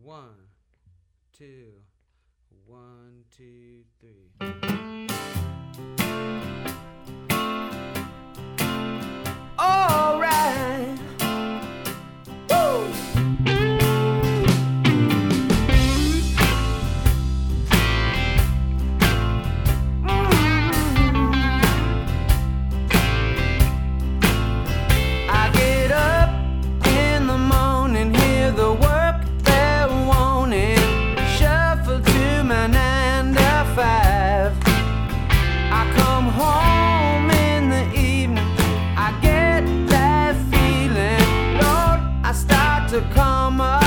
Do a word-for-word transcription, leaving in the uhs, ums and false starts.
One, two, one, two, three. All right. Woo! I get up in the morning, hear the work bell wanting, shuffle to my nine to five. I come home in the evening, I get that feeling, Lord, I start to come up.